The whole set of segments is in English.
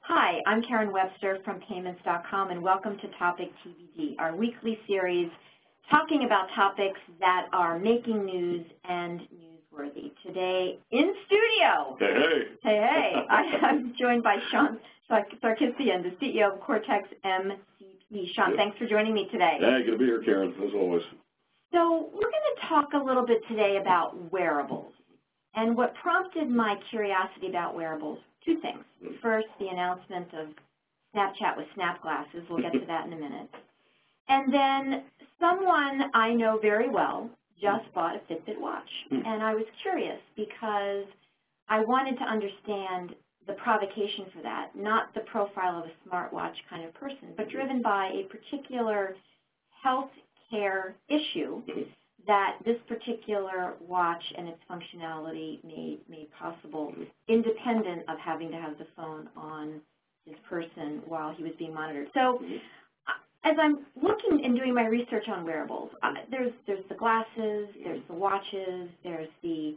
Hi, I'm Karen Webster from Payments.com, and welcome to Topic TBD, our weekly series talking about topics that are making news and newsworthy. Today, in studio. Hey. I'm joined by Sean Sarkisian, the CEO of Cortex MCP. Sean, thanks for joining me today. Hey, good to be here, Karen, as always. So we're going to talk a little bit today about wearables. And what prompted my curiosity about wearables, two things. First, the announcement of Snapchat with Snap Glasses. We'll get to that in a minute. And then someone I know very well just bought a Fitbit watch. And I was curious because I wanted to understand the provocation for that, not the profile of a smartwatch kind of person, but driven by a particular health care issue that this particular watch and its functionality made possible, independent of having to have the phone on his person while he was being monitored. So as I'm looking and doing my research on wearables, there's the glasses, there's the watches, there's the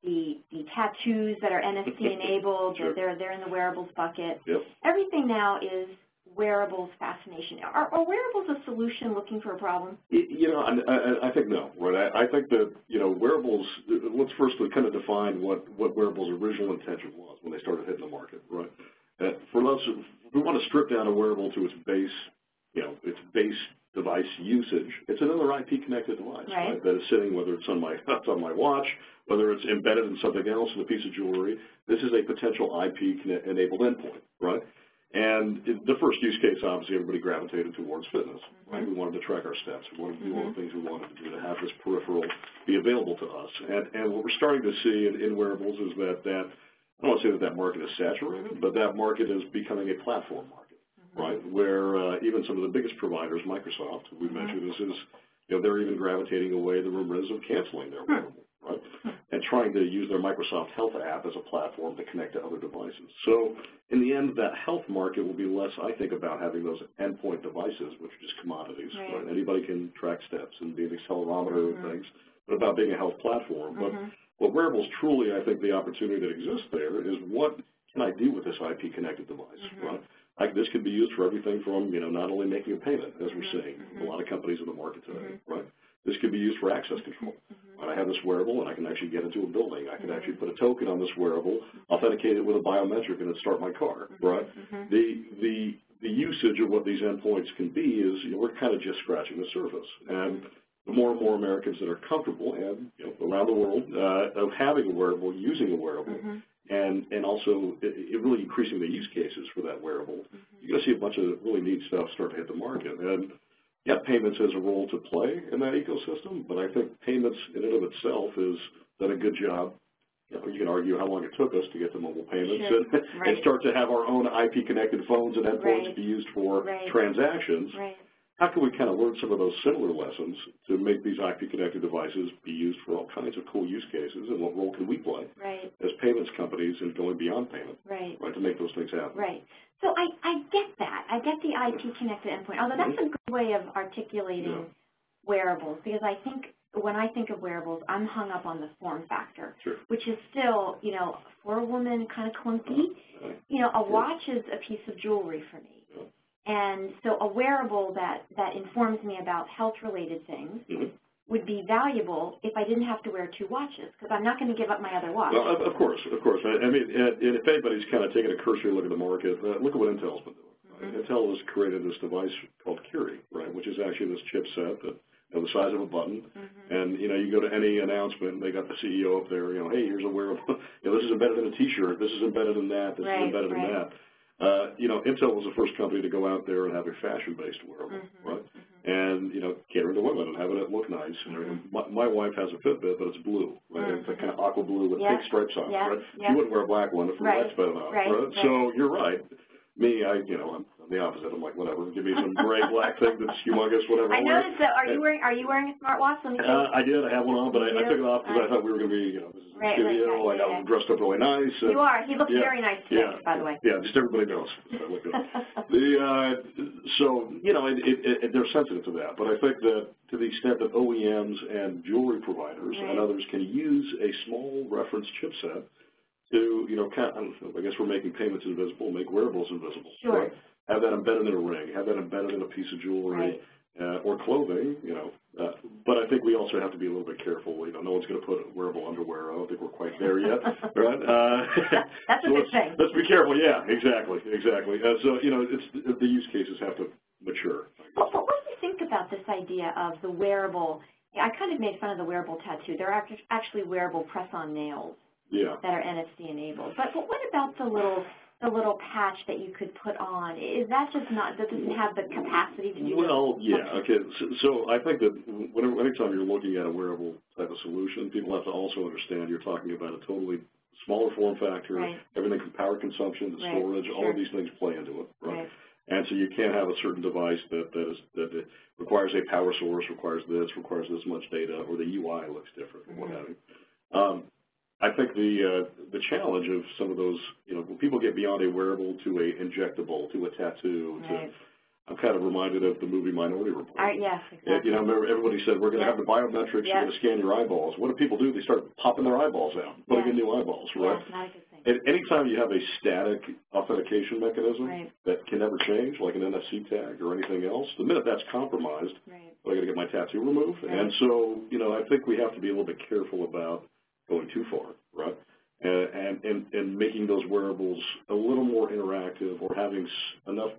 tattoos that are NFC enabled, Sure. they're in the wearables bucket. Yep. Everything now is wearables fascination. Are wearables a solution looking for a problem? You know, I think no, right? I think that, you know, wearables, let's first kind of define what wearables' original intention was when they started hitting the market, right? For us, if we want to strip down a wearable to its base, you know, its base device usage, it's another IP-connected device, right? That is sitting, whether it's on my watch, whether it's embedded in something else, in a piece of jewelry. This is a potential IP-enabled endpoint, right? And the first use case, obviously, everybody gravitated towards fitness, right? We wanted to track our steps. We wanted to do all the things we wanted to do to have this peripheral be available to us. And what we're starting to see in wearables is that I don't want to say that market is saturated, but that market is becoming a platform market, right? Where even some of the biggest providers, Microsoft, we mentioned, this is, you know, they're even gravitating away. The rumor is of canceling their wearable, right? And trying to use their Microsoft Health app as a platform to connect to other devices. So in the end, that health market will be less, I think, about having those endpoint devices, which are just commodities, right? Anybody can track steps and be an accelerometer and things, but about being a health platform. But what wearables truly, I think the opportunity that exists there is what can I do with this IP-connected device, right? Like this could be used for everything from, you know, not only making a payment, as we're seeing a lot of companies in the market today, right? This could be used for access control. I have this wearable, and I can actually get into a building. I can actually put a token on this wearable, authenticate it with a biometric, and then start my car, right? The usage of what these endpoints can be is, you know, we're kind of just scratching the surface. And the more and more Americans that are comfortable, and you know, around the world, of having a wearable, using a wearable, and also it really increasing the use cases for that wearable, you're going to see a bunch of really neat stuff start to hit the market. And yeah, payments has a role to play in that ecosystem, but I think payments in and of itself has done a good job. You know, you can argue how long it took us to get to mobile payments and start to have our own IP-connected phones and endpoints be used for transactions. How can we kind of learn some of those similar lessons to make these IP-connected devices be used for all kinds of cool use cases, and what role can we play as payments companies and going beyond payment, to make those things happen? So I get that. I get the IP-connected endpoint, although that's a good way of articulating wearables, because I think when I think of wearables, I'm hung up on the form factor, which is still, you know, for a woman, kind of clunky. You know, a watch is a piece of jewelry for me. And so a wearable that informs me about health-related things would be valuable if I didn't have to wear two watches, because I'm not going to give up my other watch. Well, of course. I mean, if anybody's kind of taking a cursory look at the market, look at what Intel's been doing. Intel has created this device called Curie, right, which is actually this chipset that, you know, the size of a button. And, you know, you go to any announcement, and they got the CEO up there, you know, hey, here's a wearable. You know, this is embedded in a T-shirt. This is embedded in that. This is embedded in that. You know, Intel was the first company to go out there and have a fashion-based wearable, right? And, you know, catering to women and having it look nice. My wife has a Fitbit, but it's blue, right? It's a kind of aqua blue with pink stripes on it, right? She wouldn't wear a black one if the light's better enough, right? So you're right. Me, you know, I'm the opposite. I'm like, whatever. Give me some gray black thing that's humongous, whatever. I noticed that. Are you wearing a smartwatch? Let me see. I did. I have one on, but I took it off because I thought we were going to be, you know, this is a studio. Like I was dressed up really nice. You are. He looks very nice today, by the way. Yeah, just everybody knows. I look good. So, you know, they're sensitive to that. But I think that to the extent that OEMs and jewelry providers and others can use a small reference chipset to, I guess we're making payments invisible, make wearables invisible. Sure. Right? Have that embedded in a ring, have that embedded in a piece of jewelry, right. Or clothing, but I think we also have to be a little bit careful. No one's going to put wearable underwear. I don't think we're quite there yet, right? That's a good thing. Let's be careful. Yeah, exactly. So, the use cases have to mature. Well, but what do you think about this idea of the wearable? I kind of made fun of the wearable tattoo. There are actually wearable press-on nails that are NFC enabled. But what about the little patch that you could put on? Is that just not, that doesn't have the capacity to do that? Well, yeah, okay. So I think that anytime you're looking at a wearable type of solution, people have to also understand you're talking about a totally smaller form factor, everything from power consumption to storage, all of these things play into it, right? And so you can't have a certain device that requires a power source, requires this much data, or the UI looks different, or what have you. I think the challenge of some of those, when people get beyond a wearable to a injectable, to a tattoo, I'm kind of reminded of the movie Minority Report. Yes, exactly. Remember everybody said, we're going to have the biometrics, you're going to scan your eyeballs. What do people do? They start popping their eyeballs out, putting in new eyeballs, right? Not a good thing. And anytime you have a static authentication mechanism that can never change, like an NFC tag or anything else, the minute that's compromised, I got to get my tattoo removed. And so, I think we have to be a little bit careful about going too far, right? And making those wearables a little more interactive, or having enough,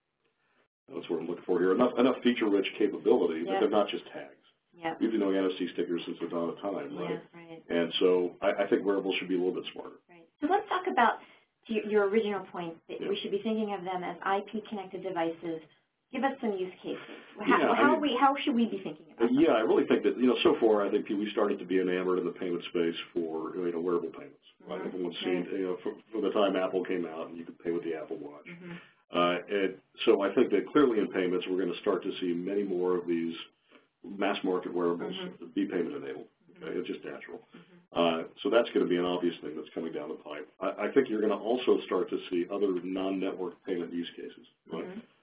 that's what I'm looking for here, enough feature-rich capability that they're not just tags. We've been doing NFC stickers since the dawn of time, right? And so I think wearables should be a little bit smarter. So let's talk about your original point that we should be thinking of them as IP-connected devices. Give us some use cases. How should we be thinking about them? Yeah, I really think that, so far I think we started to be enamored in the payment space for, wearable payments. Right? Everyone's seen, from the time Apple came out and you could pay with the Apple Watch. And so I think that clearly in payments we're going to start to see many more of these mass market wearables be payment enabled. It's just natural. So that's going to be an obvious thing that's coming down the pipe. I think you're going to also start to see other non-network payment use cases. Right?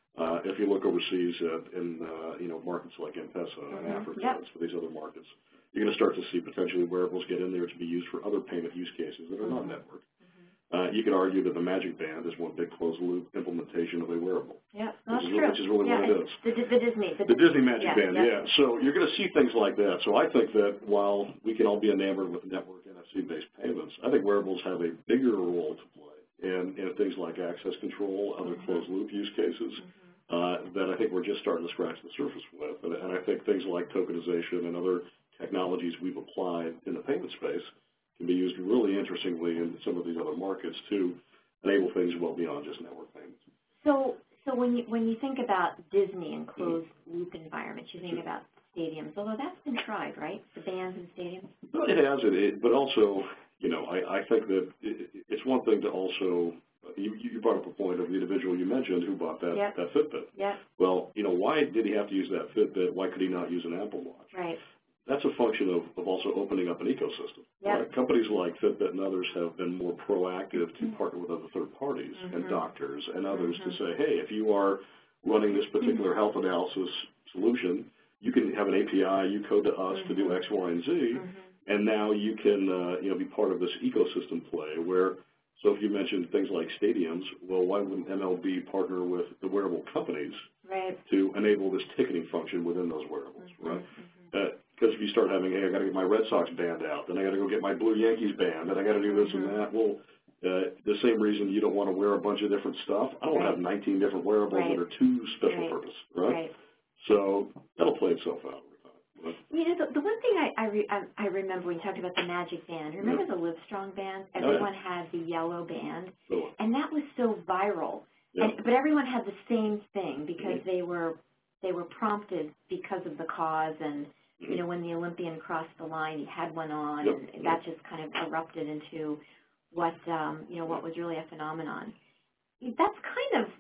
If you look overseas in markets like M-Pesa and Africa, and for these other markets, you're going to start to see potentially wearables get in there to be used for other payment use cases that are not network. You could argue that the Magic Band is one big closed-loop implementation of a wearable. That's which true. Which is really what it is. The Disney Magic Band, So you're going to see things like that. So I think that while we can all be enamored with network NFC-based payments, I think wearables have a bigger role to play in things like access control, other closed-loop use cases. That I think we're just starting to scratch the surface with. And I think things like tokenization and other technologies we've applied in the payment space can be used really interestingly in some of these other markets to enable things well beyond just network payments. So when you think about Disney and closed-loop environments, you think about stadiums, although that's been tried, right? The bands in stadiums? Well, it has, but also, I think that it's one thing to also, you brought up a point of the individual you mentioned who bought that Fitbit. Well, why did he have to use that Fitbit? Why could he not use an Apple Watch? Right. That's a function of also opening up an ecosystem. Right? Companies like Fitbit and others have been more proactive to partner with other third parties and doctors and others to say, hey, if you are running this particular health analysis solution, you can have an API, you code to us to do X, Y, and Z, and now you can be part of this ecosystem play where, so if you mentioned things like stadiums, well, why wouldn't MLB partner with the wearable companies to enable this ticketing function within those wearables, right? Because if you start having, hey, I got to get my Red Sox band out, then I got to go get my Blue Yankees band, then I got to do this and that. Well, the same reason you don't want to wear a bunch of different stuff. I don't have 19 different wearables that are too special purpose, right? So that'll play itself out over time. Right? The one thing I remember when you talked about the Magic Band, remember the Livestrong band? Everyone had the yellow band, and that was so viral. But everyone had the same thing because they were prompted because of the cause, and when the Olympian crossed the line, he had one on, and that just kind of erupted into what was really a phenomenon. That's kind of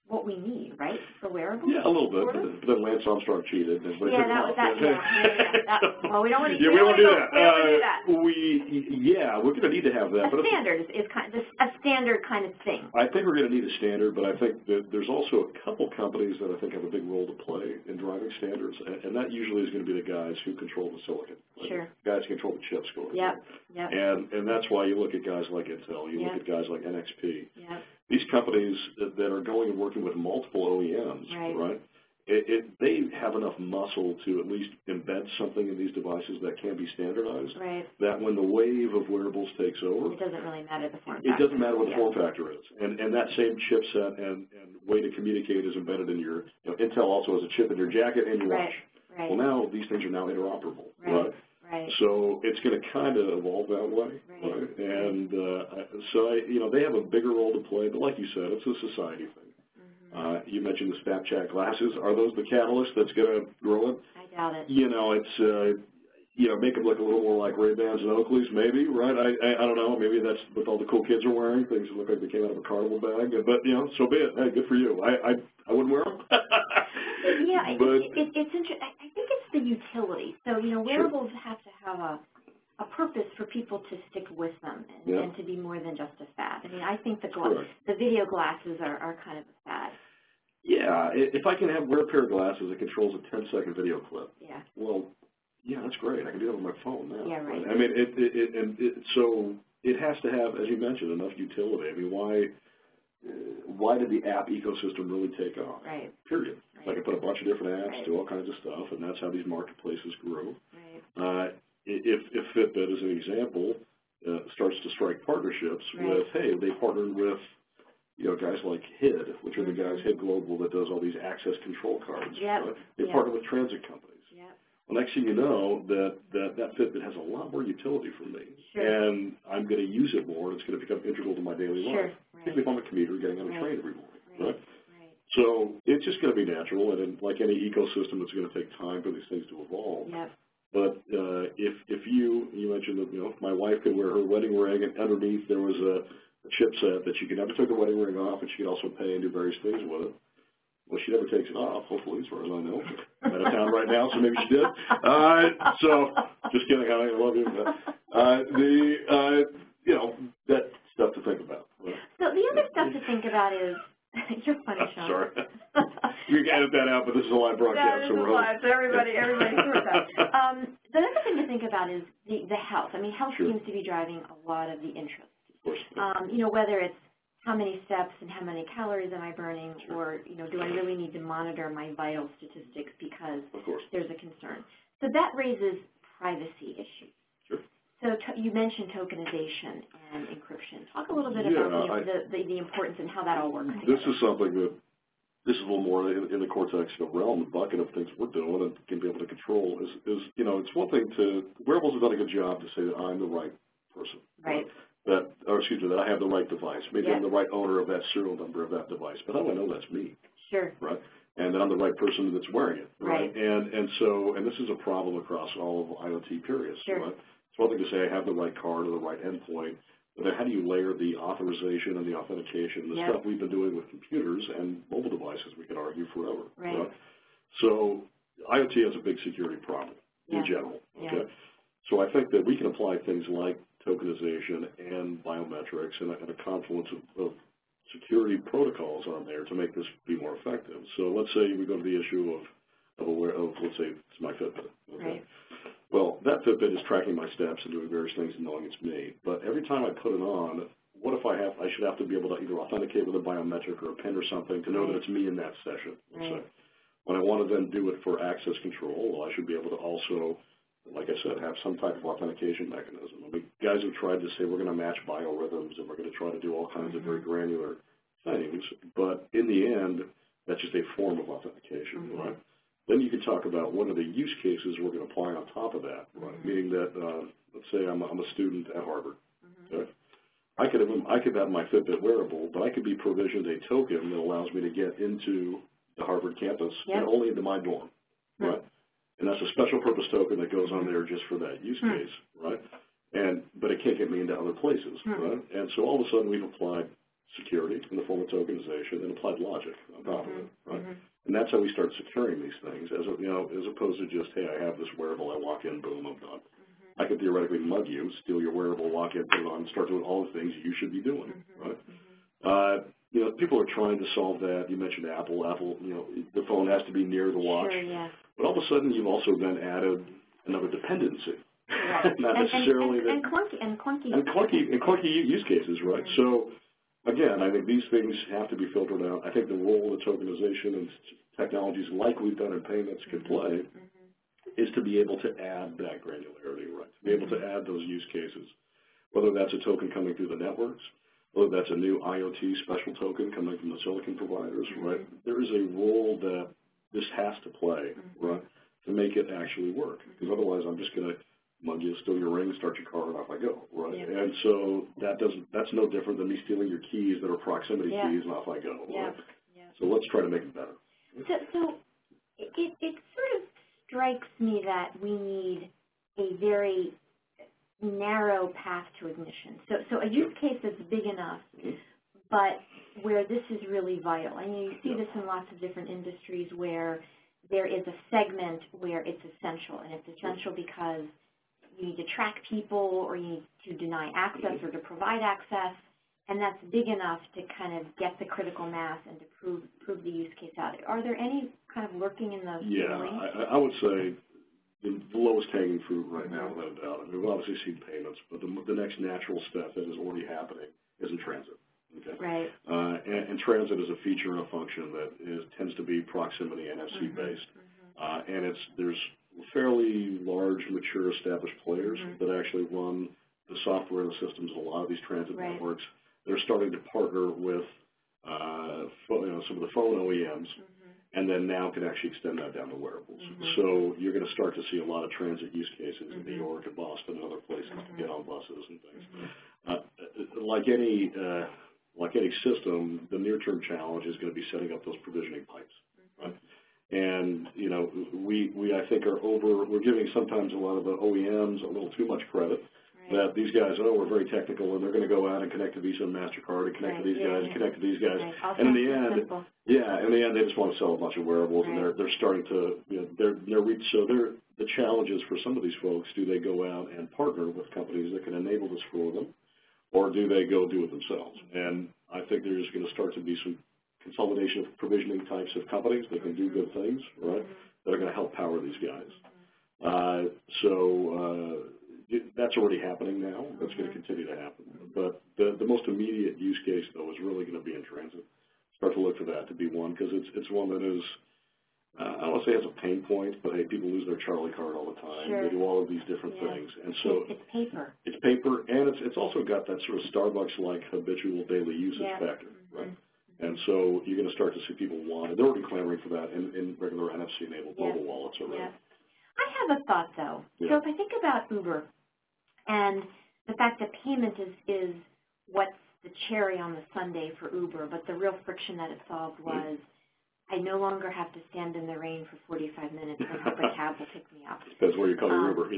what we need, right, for wearables? Yeah, a little bit, but then Lance Armstrong cheated. And Yeah, that was that. Well, we don't want to. Yeah, we don't want to do that. We don't want to do that. We're going to need to have that. A standard is kind of a standard kind of thing. I think we're going to need a standard, but I think that there's also a couple companies that I think have a big role to play in driving standards, and that usually is going to be the guys who control the silicon. Right? Sure. Guys who control the chip score. Yep. Yep. And that's why you look at guys like Intel, you look at guys like NXP. Yep. These companies that are going and working with multiple OEMs, right? They have enough muscle to at least embed something in these devices that can be standardized. Right. That when the wave of wearables takes over, it doesn't really matter the form factor. It doesn't matter what the form factor is, and that same chipset and way to communicate is embedded in your. Intel also has a chip in your jacket and your watch. Right. Well, now these things are now interoperable. Right. So it's going to kind of evolve that way, right? And they have a bigger role to play, but like you said, it's a society thing. Mm-hmm. You mentioned the Snapchat glasses. Are those the catalyst that's going to grow it? I doubt it. It's make them look a little more like Ray-Bans and Oakleys, maybe, right? I don't know. Maybe that's what all the cool kids are wearing, things that look like they came out of a carnival bag. But so be it. Hey, good for you. I wouldn't wear them. Yeah, it's interesting. I think it's the utility. So, wearables have to have a purpose for people to stick with them and to be more than just a fad. I mean, I think the video glasses are kind of a fad. Yeah, if I can wear a pair of glasses that controls a 10-second video clip. Yeah. Well, yeah, that's great. I can do that on my phone now. Yeah, right. I mean, so it has to have, as you mentioned, enough utility. I mean, why did the app ecosystem really take off? Right. Period. So I can put a bunch of different apps, do all kinds of stuff, and that's how these marketplaces grew. Right. If Fitbit, as an example, starts to strike partnerships with, hey, they partnered with, guys like HID, which are the guys, HID Global, that does all these access control cards. Yep. Right? They partner with transit companies. Well, next thing you know, that Fitbit has a lot more utility for me, and I'm going to use it more, and it's going to become integral to my daily life, particularly if I'm a commuter getting on a train every morning, right? So it's just going to be natural, and like any ecosystem, it's going to take time for these things to evolve. Yep. But if you mentioned that, my wife could wear her wedding ring, and underneath there was a chipset that she could never take the wedding ring off, and she could also pay and do various things with it. Well, she never takes it off, hopefully, as far as I know. I'm out of town right now, so maybe she did. So, just kidding, honey, I love you. That stuff to think about. Right? So the other stuff to think about is, you're funny, Sean. Sorry. You can edit that out, but this is a live broadcast. Yeah, this is live, so everybody hears that. The other thing to think about is the health. I mean, health seems to be driving a lot of the interest. Of course. Whether it's how many steps and how many calories am I burning, or, do I really need to monitor my vital statistics because there's a concern. So that raises privacy issues. Sure. So you mentioned tokenization and encryption. Talk a little bit about the importance and how that all works together. This is something that, this is a little more in the Cortex realm, the bucket of things we're doing and can be able to control is it's one thing wearables have done a good job to say that I'm the right person. Right. That I have the right device. Maybe I'm the right owner of that serial number of that device. But how do I know that's me? Sure. Right? And that I'm the right person that's wearing it. Right. And this is a problem across all of IoT periods. Sure. Right? It's one thing to say I have the right card or the right endpoint, but then how do you layer the authorization and the authentication, the stuff we've been doing with computers and mobile devices, we could argue forever. Right? So IoT has a big security problem in general. Okay? So I think that we can apply things like tokenization and biometrics and a confluence of security protocols on there to make this be more effective. So let's say we go to the issue of let's say it's my Fitbit. Okay? Right. Well, that Fitbit is tracking my steps and doing various things and knowing it's me. But every time I put it on, what if I should have to be able to either authenticate with a biometric or a PIN or something to know that it's me in that session. Let's say. When I want to then do it for access control, well, I should be able to also, like I said, have some type of authentication mechanism. I mean, guys have tried to say we're going to match biorhythms and we're going to try to do all kinds of very granular things, but in the end, that's just a form of authentication, right? Then you can talk about what are the use cases we're going to apply on top of that, right? Meaning that, let's say I'm a student at Harvard. Okay? I could have my Fitbit wearable, but I could be provisioned a token that allows me to get into the Harvard campus and only into my dorm, right? And that's a special purpose token that goes on there just for that use case, right? But it can't get me into other places, right? And so all of a sudden we've applied security in the form of tokenization and applied logic on top of it, right? And that's how we start securing these things, as opposed to just, hey, I have this wearable, I walk in, boom, I'm done. I could theoretically mug you, steal your wearable, walk in, put it on, and start doing all the things you should be doing, right? People are trying to solve that. You mentioned Apple. Apple, the phone has to be near the watch. Sure, yeah. But all of a sudden, you've also then added another dependency. Right. Not necessarily and clunky use cases, right? So, again, I think these things have to be filtered out. I think the role that tokenization and technologies like we've done in payments can play is to be able to add that granularity, right? To be able to add those use cases, whether that's a token coming through the networks, whether that's a new IoT special token coming from the silicon providers, right? There is a role that this has to play, right, to make it actually work. Because otherwise, I'm just going to mug you, steal your ring, start your car, and off I go, right? Yeah. And so that's no different than me stealing your keys that are proximity keys, and off I go, right? Yeah. So let's try to make it better. So it sort of strikes me that we need a very narrow path to ignition. So a use case that's big enough, but where this is really vital. And you see this in lots of different industries where there is a segment where it's essential, and it's essential because you need to track people, or you need to deny access or to provide access, and that's big enough to kind of get the critical mass and to prove the use case out. Are there any kind of lurking in the wings? I would say the lowest hanging fruit right now, without a doubt. I mean, we've obviously seen payments, but the next natural step that is already happening is in transit. Okay? Right. And transit is a feature and a function that tends to be proximity NFC based, and there's fairly large, mature, established players that actually run the software and the systems of a lot of these transit networks. They're starting to partner with some of the phone OEMs, and then now can actually extend that down to wearables. So you're going to start to see a lot of transit use cases in New York and Boston and other places to get on buses and things. Like any system, the near-term challenge is going to be setting up those provisioning pipes. Right? And, we I think we're giving sometimes a lot of the OEMs a little too much credit, that these guys, we're very technical, and they're going to go out and connect to Visa and MasterCard and connect to these guys and connect to these guys. And in the end, they just want to sell a bunch of wearables, and they're starting to, the challenge is for some of these folks, do they go out and partner with companies that can enable this for them, or do they go do it themselves? And I think there's going to start to be some consolidation of provisioning types of companies that can do good things, right, that are going to help power these guys. That's already happening now. That's going to continue to happen. But the most immediate use case, though, is really going to be in transit. Start to look for that to be one, because it's one that is, I don't want to say has a pain point, but, hey, people lose their Charlie card all the time. They do all of these different things. And so it's paper. It's paper, and it's also got that sort of Starbucks-like habitual daily usage factor, right? And so you're going to start to see people want it. They're already clamoring for that in regular NFC-enabled mobile wallets already. I have a thought, though. So if I think about Uber and the fact that payment is what's the cherry on the sundae for Uber, but the real friction that it solved was I no longer have to stand in the rain for 45 minutes and hope a cab will pick me up. That's where you call your Uber,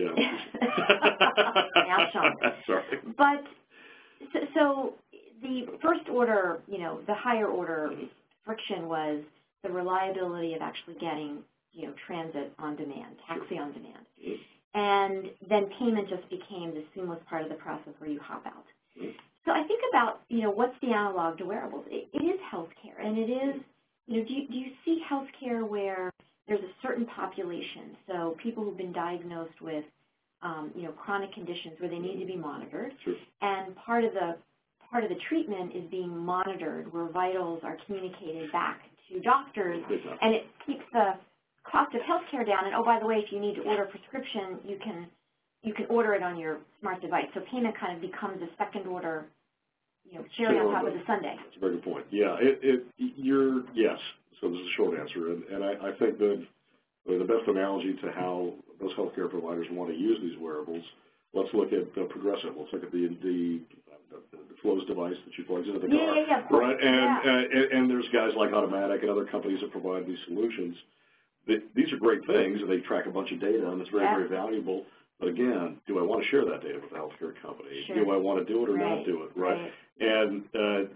Now, Sean. Sorry. But so the first order, the higher order friction was the reliability of actually getting, transit on demand, taxi on demand. And then payment just became the seamless part of the process where you hop out. So I think about, what's the analog to wearables? It is healthcare, and it is, do you see healthcare where there's a certain population, so people who've been diagnosed with, chronic conditions where they need to be monitored, and part of the treatment is being monitored where vitals are communicated back to doctors, and it keeps the cost of healthcare down. And, oh, by the way, if you need to order a prescription, you can order it on your smart device. So payment kind of becomes a second order, cherry on top of the sundae. That's a very good point. Yeah, yes. So this is a short answer, and I think the best analogy to how those healthcare providers want to use these wearables. Let's look at Progressive. Let's look at the Flows device that you plug into the car. Right? And there's guys like Automatic and other companies that provide these solutions. These are great things, and they track a bunch of data, and it's very, very valuable. But again, do I want to share that data with a healthcare company? Do I want to do it or not do it? Right? And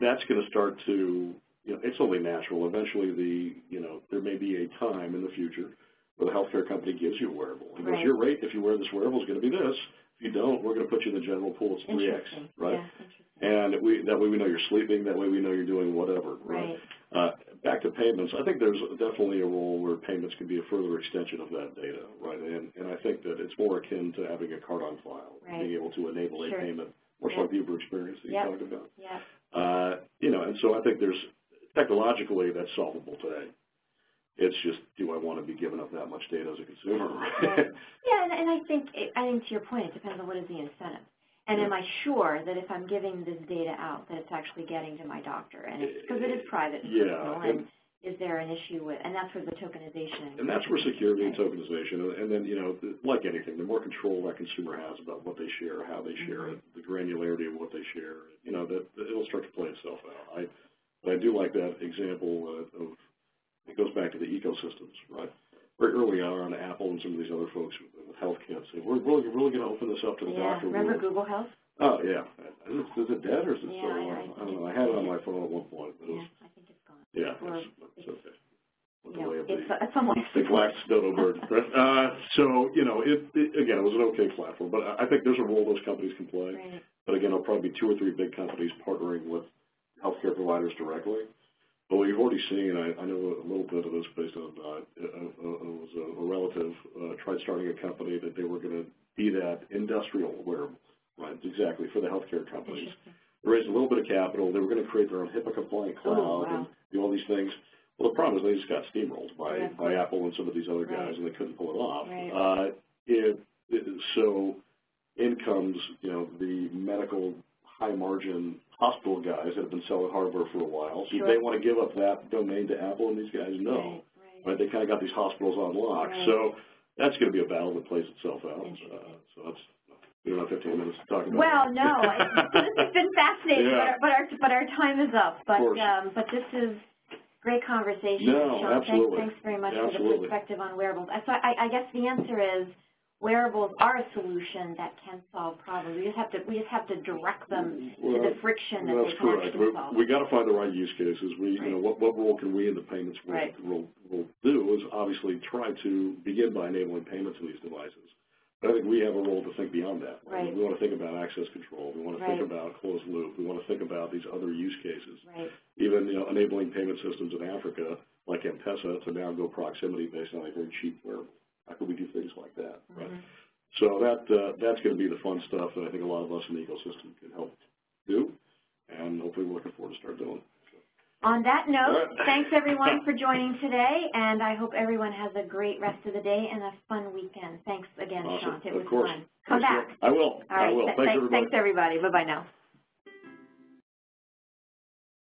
that's going to start to, it's only natural. Eventually, there may be a time in the future where the healthcare company gives you a wearable. And goes, your rate, if you wear this wearable, is going to be this. If you don't, we're going to put you in the general pool. It's 3X, right? Yeah, and that way we know you're sleeping. That way we know you're doing whatever, right? Back to payments, I think there's definitely a role where payments can be a further extension of that data, right? And I think that it's more akin to having a card on file, being able to enable a payment, much like the Uber experience that you talked about. And so I think there's, technologically, that's solvable today. It's just, do I want to be giving up that much data as a consumer? And I think to your point, it depends on what is the incentive. And am I sure that if I'm giving this data out, that it's actually getting to my doctor? And because it is private and personal, and is there an issue with, and that's where the tokenization. And that's where security and tokenization, and then, like anything, the more control that consumer has about what they share, how they share it, the granularity of what they share, that it'll start to play itself out. But I do like that example of, it goes back to the ecosystems, right? Very early on, Apple and some of these other folks with HealthKit say, we're really going to open this up to the doctor world. Remember Google Health? Oh, yeah. Is it dead or is it still alive? I don't know. I had it on my phone at one point. But I think it's gone. Yeah, it's okay. It's somewhat the black dodo bird. So, again, it was an okay platform. But I think there's a role those companies can play. But again, it'll probably be 2 or 3 big companies partnering with healthcare providers directly. But what you've already seen, I know a little bit of this based on, it was a relative tried starting a company that they were going to be that industrial wearable, right, exactly, for the healthcare companies. They raised a little bit of capital. They were going to create their own HIPAA-compliant cloud and do all these things. Well, the problem is they just got steamrolled by Apple and some of these other guys, and they couldn't pull it off. So in comes, the medical high-margin hospital guys that have been selling hardware for a while. So they want to give up that domain to Apple, and these guys know. Right? They kind of got these hospitals on lock. So that's going to be a battle that plays itself out. So that's, we don't have 15 minutes to talk about Well, no, this has been fascinating, but our time is up. But this is great conversation, Sean. Absolutely. Thanks very much for the perspective on wearables. So I guess the answer is, wearables are a solution that can solve problems. We just have to direct them to the friction that they can actually solve. We got to find the right use cases. What role can we in the payments world will do is obviously try to begin by enabling payments in these devices. But I think we have a role to think beyond that. We want to think about access control. We want to think about closed loop. We want to think about these other use cases. Even enabling payment systems in Africa like M-Pesa to now go proximity based on a very cheap wearable. How can we do things like that, right? So that's going to be the fun stuff that I think a lot of us in the ecosystem can help do, and hopefully we're looking forward to start doing. On that note, thanks everyone for joining today, and I hope everyone has a great rest of the day and a fun weekend. Thanks again, Sean. It was fun. Come back. I will. All right. I will. Thanks, everybody. Bye-bye now.